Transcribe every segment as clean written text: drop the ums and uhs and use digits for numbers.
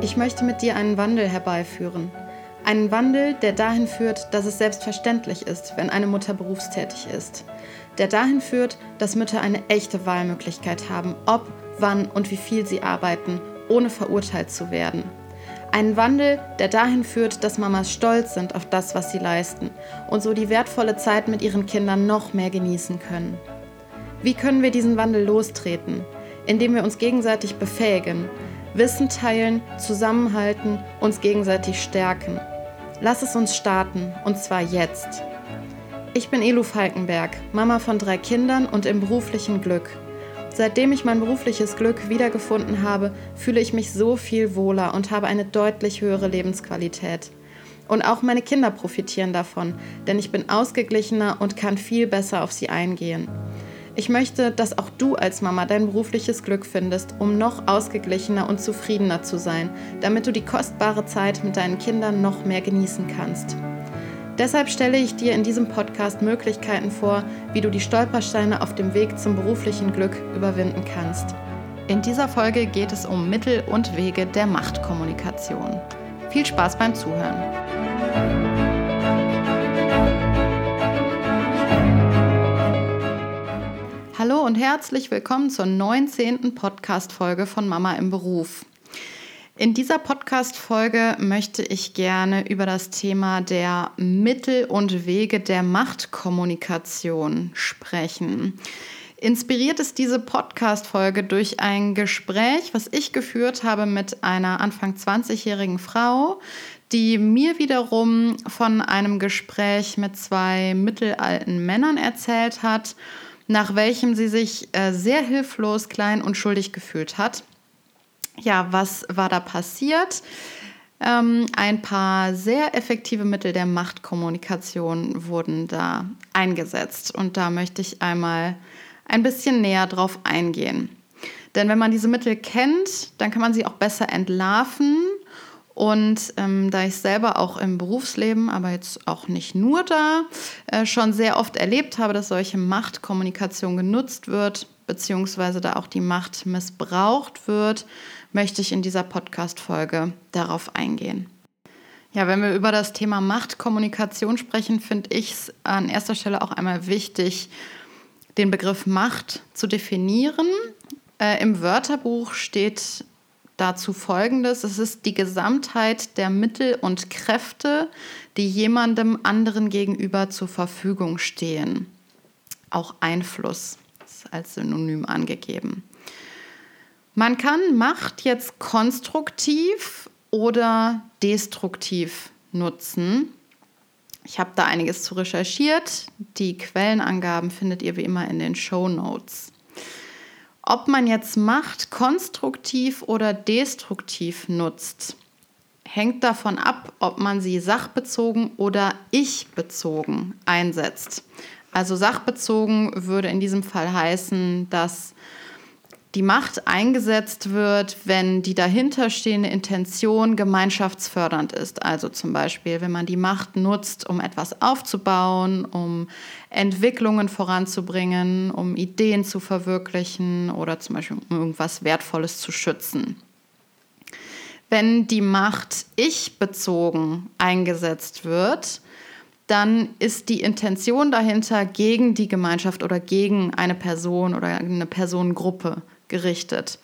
Ich möchte mit dir einen Wandel herbeiführen. Einen Wandel, der dahin führt, dass es selbstverständlich ist, wenn eine Mutter berufstätig ist. Der dahin führt, dass Mütter eine echte Wahlmöglichkeit haben, ob, wann und wie viel sie arbeiten, ohne verurteilt zu werden. Einen Wandel, der dahin führt, dass Mamas stolz sind auf das, was sie leisten und so die wertvolle Zeit mit ihren Kindern noch mehr genießen können. Wie können wir diesen Wandel lostreten? Indem wir uns gegenseitig befähigen, Wissen teilen, zusammenhalten, uns gegenseitig stärken. Lass es uns starten, und zwar jetzt. Ich bin Elu Falkenberg, Mama von 3 Kindern und im beruflichen Glück. Seitdem ich mein berufliches Glück wiedergefunden habe, fühle ich mich so viel wohler und habe eine deutlich höhere Lebensqualität. Und auch meine Kinder profitieren davon, denn ich bin ausgeglichener und kann viel besser auf sie eingehen. Ich möchte, dass auch du als Mama dein berufliches Glück findest, um noch ausgeglichener und zufriedener zu sein, damit du die kostbare Zeit mit deinen Kindern noch mehr genießen kannst. Deshalb stelle ich dir in diesem Podcast Möglichkeiten vor, wie du die Stolpersteine auf dem Weg zum beruflichen Glück überwinden kannst. In dieser Folge geht es um Mittel und Wege der Machtkommunikation. Viel Spaß beim Zuhören. Hallo und herzlich willkommen zur 19. Podcast-Folge von Mama im Beruf. In dieser Podcast-Folge möchte ich gerne über das Thema der Mittel und Wege der Machtkommunikation sprechen. Inspiriert ist diese Podcast-Folge durch ein Gespräch, was ich geführt habe mit einer Anfang 20-jährigen Frau, die mir wiederum von einem Gespräch mit 2 mittelalten Männern erzählt hat, nach welchem sie sich sehr hilflos, klein und schuldig gefühlt hat. Ja, was war da passiert? Ein paar sehr effektive Mittel der Machtkommunikation wurden da eingesetzt. Und da möchte ich einmal ein bisschen näher drauf eingehen. Denn wenn man diese Mittel kennt, dann kann man sie auch besser entlarven. Und da ich selber auch im Berufsleben, aber jetzt auch nicht nur da, schon sehr oft erlebt habe, dass solche Machtkommunikation genutzt wird, beziehungsweise da auch die Macht missbraucht wird, möchte ich in dieser Podcast-Folge darauf eingehen. Ja, wenn wir über das Thema Machtkommunikation sprechen, finde ich es an erster Stelle auch einmal wichtig, den Begriff Macht zu definieren. Im Wörterbuch steht dazu Folgendes: Es ist die Gesamtheit der Mittel und Kräfte, die jemandem anderen gegenüber zur Verfügung stehen. Auch Einfluss ist als Synonym angegeben. Man kann Macht jetzt konstruktiv oder destruktiv nutzen. Ich habe da einiges zu recherchiert. Die Quellenangaben findet ihr wie immer in den Shownotes. Ob man jetzt Macht konstruktiv oder destruktiv nutzt, hängt davon ab, ob man sie sachbezogen oder ich-bezogen einsetzt. Also sachbezogen würde in diesem Fall heißen, dass die Macht eingesetzt wird, wenn die dahinterstehende Intention gemeinschaftsfördernd ist. Also zum Beispiel, wenn man die Macht nutzt, um etwas aufzubauen, um Entwicklungen voranzubringen, um Ideen zu verwirklichen oder zum Beispiel um irgendwas Wertvolles zu schützen. Wenn die Macht ich-bezogen eingesetzt wird, dann ist die Intention dahinter gegen die Gemeinschaft oder gegen eine Person oder eine Personengruppe gerichtet.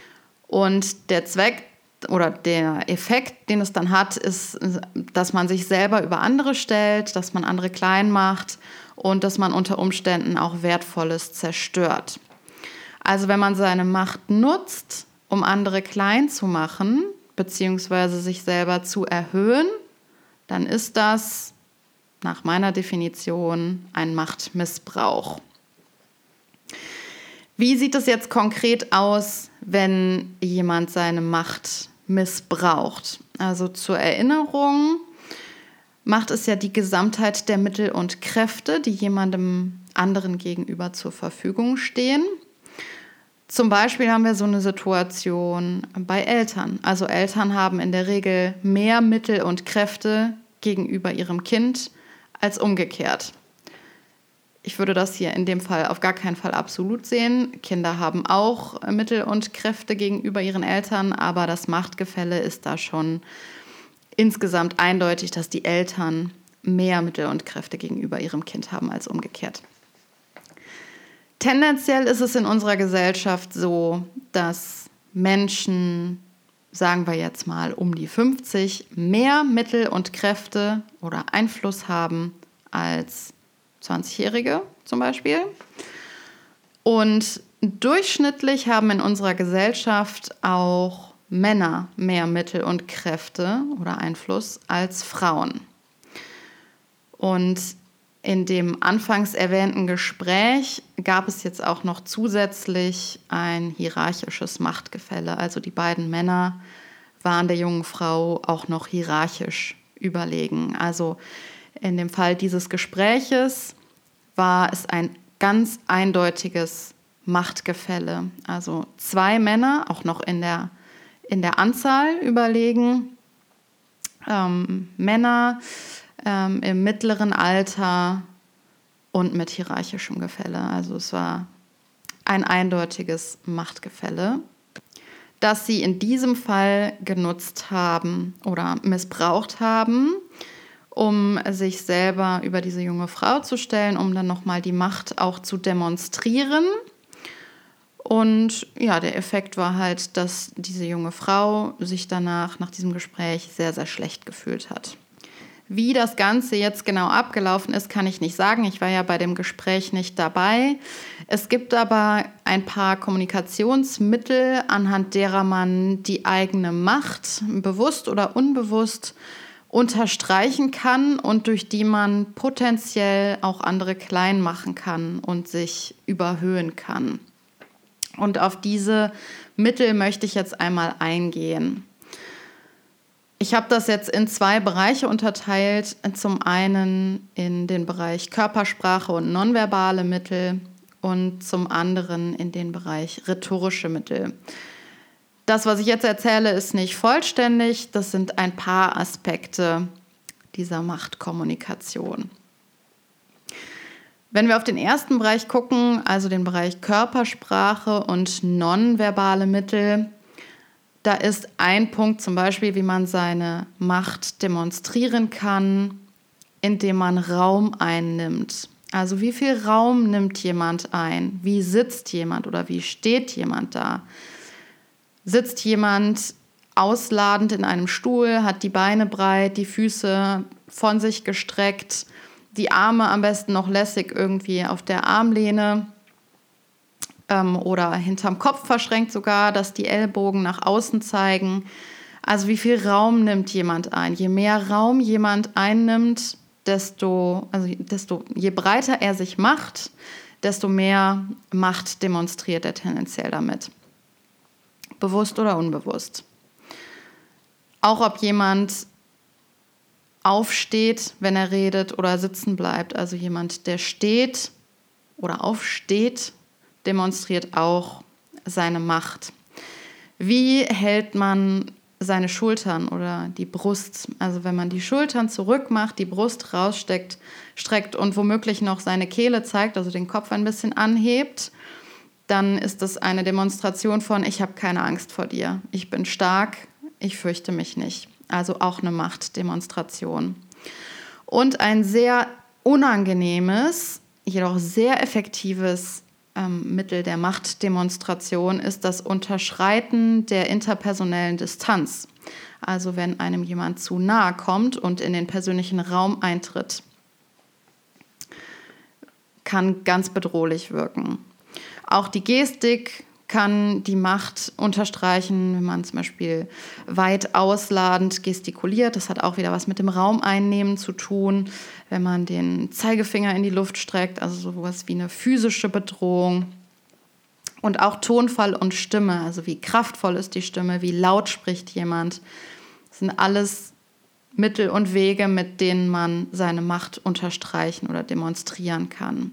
Und der Zweck oder der Effekt, den es dann hat, ist, dass man sich selber über andere stellt, dass man andere klein macht und dass man unter Umständen auch Wertvolles zerstört. Also wenn man seine Macht nutzt, um andere klein zu machen, beziehungsweise sich selber zu erhöhen, dann ist das nach meiner Definition ein Machtmissbrauch. Wie sieht es jetzt konkret aus, wenn jemand seine Macht missbraucht? Also zur Erinnerung, Macht ist ja die Gesamtheit der Mittel und Kräfte, die jemandem anderen gegenüber zur Verfügung stehen. Zum Beispiel haben wir so eine Situation bei Eltern. Also Eltern haben in der Regel mehr Mittel und Kräfte gegenüber ihrem Kind als umgekehrt. Ich würde das hier in dem Fall auf gar keinen Fall absolut sehen. Kinder haben auch Mittel und Kräfte gegenüber ihren Eltern, aber das Machtgefälle ist da schon insgesamt eindeutig, dass die Eltern mehr Mittel und Kräfte gegenüber ihrem Kind haben als umgekehrt. Tendenziell ist es in unserer Gesellschaft so, dass Menschen, sagen wir jetzt mal um die 50, mehr Mittel und Kräfte oder Einfluss haben als 20-Jährige zum Beispiel. Und durchschnittlich haben in unserer Gesellschaft auch Männer mehr Mittel und Kräfte oder Einfluss als Frauen. Und in dem anfangs erwähnten Gespräch gab es jetzt auch noch zusätzlich ein hierarchisches Machtgefälle. Also die beiden Männer waren der jungen Frau auch noch hierarchisch überlegen. Also in dem Fall dieses Gespräches war es ein ganz eindeutiges Machtgefälle. Also 2 Männer, auch noch in der Anzahl überlegen. Männer im mittleren Alter und mit hierarchischem Gefälle. Also es war ein eindeutiges Machtgefälle, das sie in diesem Fall genutzt haben oder missbraucht haben, um sich selber über diese junge Frau zu stellen, um dann nochmal die Macht auch zu demonstrieren. Und ja, der Effekt war halt, dass diese junge Frau sich danach, nach diesem Gespräch, sehr, sehr schlecht gefühlt hat. Wie das Ganze jetzt genau abgelaufen ist, kann ich nicht sagen. Ich war ja bei dem Gespräch nicht dabei. Es gibt aber ein paar Kommunikationsmittel, anhand derer man die eigene Macht bewusst oder unbewusst unterstreichen kann und durch die man potenziell auch andere klein machen kann und sich überhöhen kann. Und auf diese Mittel möchte ich jetzt einmal eingehen. Ich habe das jetzt in 2 Bereiche unterteilt. Zum einen in den Bereich Körpersprache und nonverbale Mittel und zum anderen in den Bereich rhetorische Mittel. Das, was ich jetzt erzähle, ist nicht vollständig. Das sind ein paar Aspekte dieser Machtkommunikation. Wenn wir auf den ersten Bereich gucken, also den Bereich Körpersprache und nonverbale Mittel, da ist ein Punkt zum Beispiel, wie man seine Macht demonstrieren kann, indem man Raum einnimmt. Also wie viel Raum nimmt jemand ein? Wie sitzt jemand oder wie steht jemand da? Sitzt jemand ausladend in einem Stuhl, hat die Beine breit, die Füße von sich gestreckt, die Arme am besten noch lässig irgendwie auf der Armlehne oder hinterm Kopf verschränkt sogar, dass die Ellbogen nach außen zeigen. Also wie viel Raum nimmt jemand ein? Je mehr Raum jemand einnimmt, je breiter er sich macht, desto mehr Macht demonstriert er tendenziell damit. Bewusst oder unbewusst. Auch ob jemand aufsteht, wenn er redet, oder sitzen bleibt. Also jemand, der steht oder aufsteht, demonstriert auch seine Macht. Wie hält man seine Schultern oder die Brust? Also wenn man die Schultern zurück macht, die Brust rausstreckt und womöglich noch seine Kehle zeigt, also den Kopf ein bisschen anhebt, dann ist das eine Demonstration von: Ich habe keine Angst vor dir, ich bin stark, ich fürchte mich nicht. Also auch eine Machtdemonstration. Und ein sehr unangenehmes, jedoch sehr effektives Mittel der Machtdemonstration ist das Unterschreiten der interpersonellen Distanz. Also wenn einem jemand zu nahe kommt und in den persönlichen Raum eintritt, kann ganz bedrohlich wirken. Auch die Gestik kann die Macht unterstreichen, wenn man zum Beispiel weit ausladend gestikuliert. Das hat auch wieder was mit dem Raum einnehmen zu tun. Wenn man den Zeigefinger in die Luft streckt, also sowas wie eine physische Bedrohung. Und auch Tonfall und Stimme, also wie kraftvoll ist die Stimme, wie laut spricht jemand. Das sind alles Mittel und Wege, mit denen man seine Macht unterstreichen oder demonstrieren kann.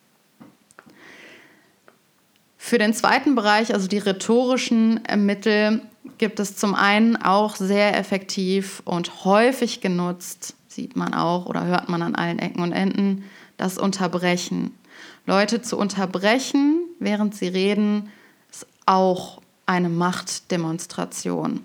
Für den zweiten Bereich, also die rhetorischen Mittel, gibt es zum einen auch sehr effektiv und häufig genutzt, sieht man auch oder hört man an allen Ecken und Enden, das Unterbrechen. Leute zu unterbrechen, während sie reden, ist auch eine Machtdemonstration.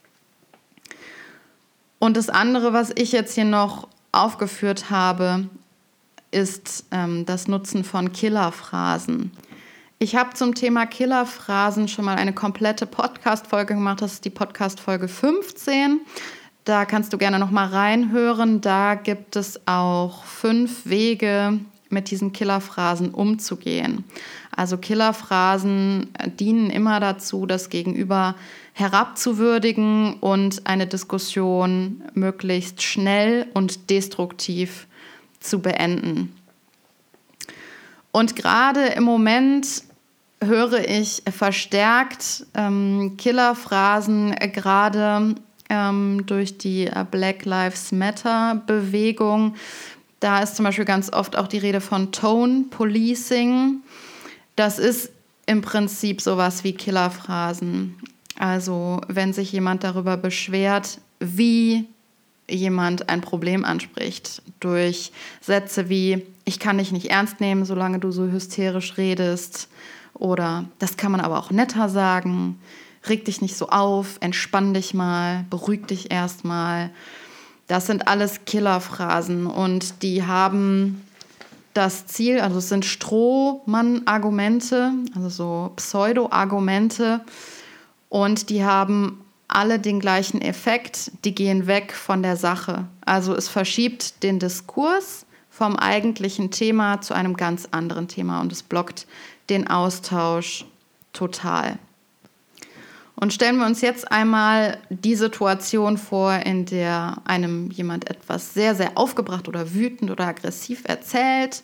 Und das andere, was ich jetzt hier noch aufgeführt habe, ist das Nutzen von Killerphrasen. Ich habe zum Thema Killerphrasen schon mal eine komplette Podcast-Folge gemacht. Das ist die Podcast-Folge 15. Da kannst du gerne noch mal reinhören. Da gibt es auch 5 Wege, mit diesen Killerphrasen umzugehen. Also Killerphrasen dienen immer dazu, das Gegenüber herabzuwürdigen und eine Diskussion möglichst schnell und destruktiv zu beenden. Und gerade im Moment höre ich verstärkt Killerphrasen, gerade durch die Black Lives Matter Bewegung. Da ist zum Beispiel ganz oft auch die Rede von Tone Policing. Das ist im Prinzip sowas wie Killerphrasen. Also wenn sich jemand darüber beschwert, wie jemand ein Problem anspricht, durch Sätze wie, ich kann dich nicht ernst nehmen, solange du so hysterisch redest, oder das kann man aber auch netter sagen, reg dich nicht so auf, entspann dich mal, beruhig dich erstmal. Das sind alles Killerphrasen und die haben das Ziel, also es sind Strohmann-Argumente, also so Pseudo-Argumente, und die haben alle den gleichen Effekt, die gehen weg von der Sache. Also es verschiebt den Diskurs vom eigentlichen Thema zu einem ganz anderen Thema und es blockt den Austausch total. Und stellen wir uns jetzt einmal die Situation vor, in der einem jemand etwas sehr, sehr aufgebracht oder wütend oder aggressiv erzählt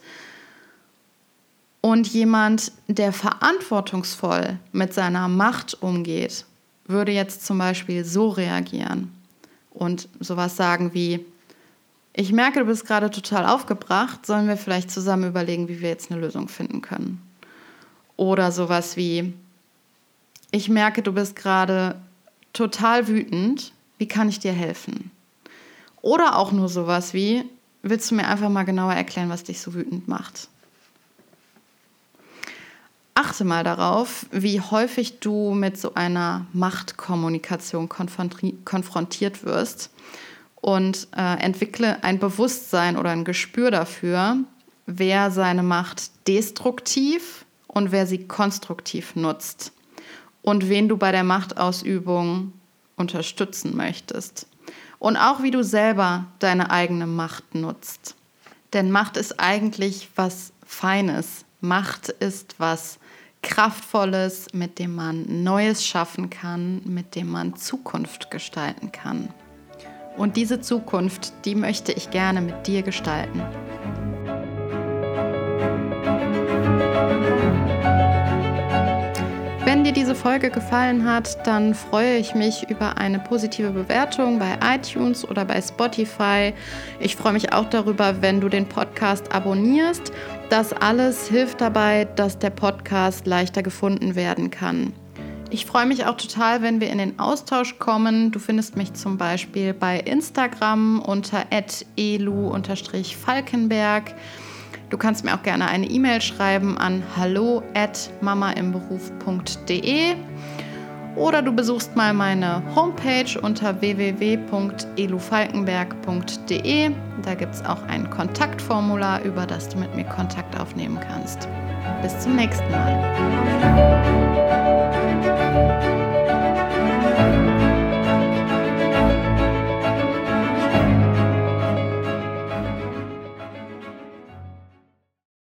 und jemand, der verantwortungsvoll mit seiner Macht umgeht, würde jetzt zum Beispiel so reagieren und sowas sagen wie, ich merke, du bist gerade total aufgebracht, sollen wir vielleicht zusammen überlegen, wie wir jetzt eine Lösung finden können? Oder sowas wie, ich merke, du bist gerade total wütend, wie kann ich dir helfen? Oder auch nur sowas wie, willst du mir einfach mal genauer erklären, was dich so wütend macht? Achte mal darauf, wie häufig du mit so einer Machtkommunikation konfrontiert wirst und entwickle ein Bewusstsein oder ein Gespür dafür, wer seine Macht destruktiv und wer sie konstruktiv nutzt und wen du bei der Machtausübung unterstützen möchtest. Und auch wie du selber deine eigene Macht nutzt. Denn Macht ist eigentlich was Feines. Macht ist was Kraftvolles, mit dem man Neues schaffen kann, mit dem man Zukunft gestalten kann. Und diese Zukunft, die möchte ich gerne mit dir gestalten. Wenn dir diese Folge gefallen hat, dann freue ich mich über eine positive Bewertung bei iTunes oder bei Spotify. Ich freue mich auch darüber, wenn du den Podcast abonnierst. Das alles hilft dabei, dass der Podcast leichter gefunden werden kann. Ich freue mich auch total, wenn wir in den Austausch kommen. Du findest mich zum Beispiel bei Instagram unter @elu_falkenberg. Du kannst mir auch gerne eine E-Mail schreiben an hallo@mamaimberuf.de oder du besuchst mal meine Homepage unter www.elufalkenberg.de. Da gibt es auch ein Kontaktformular, über das du mit mir Kontakt aufnehmen kannst. Bis zum nächsten Mal.